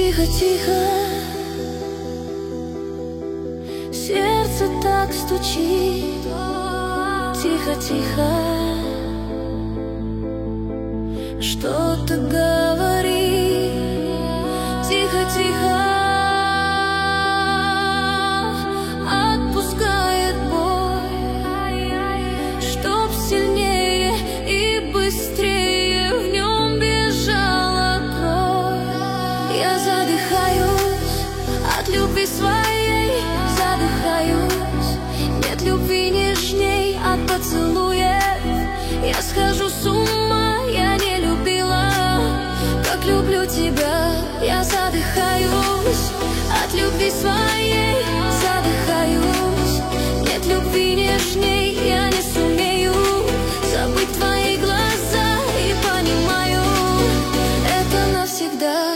Тихо-тихо, сердце так стучит. Тихо-тихо, что-то говори. Тихо-тихо, отпускает боль, чтоб сильнее и быстрее в нем бежала кровь. Я задыхаюсь от любви своей, задыхаюсь. Нет любви нежней от поцелуев. Я схожу с ума, я не любила, как люблю тебя. Я задыхаюсь от любви своей, задыхаюсь. Нет любви нежней, я не сумею забыть твои глаза. И понимаю, это навсегда.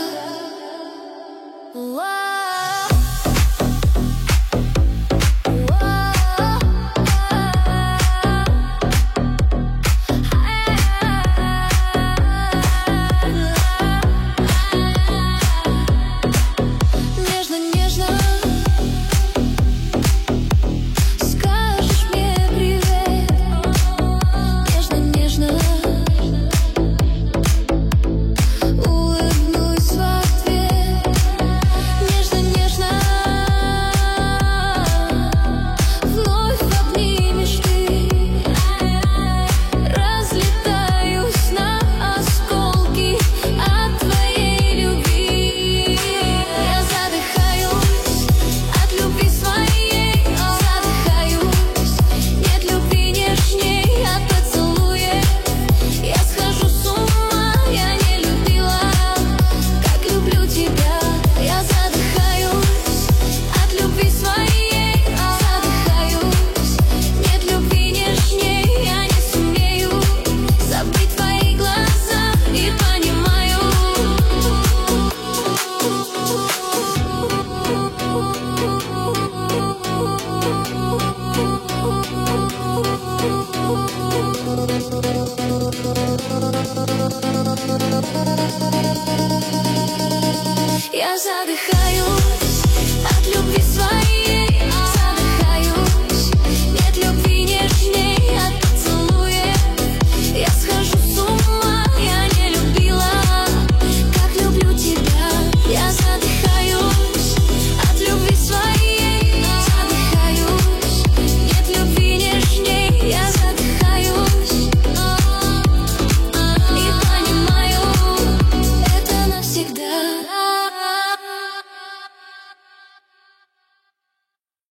Я задыхаюсь.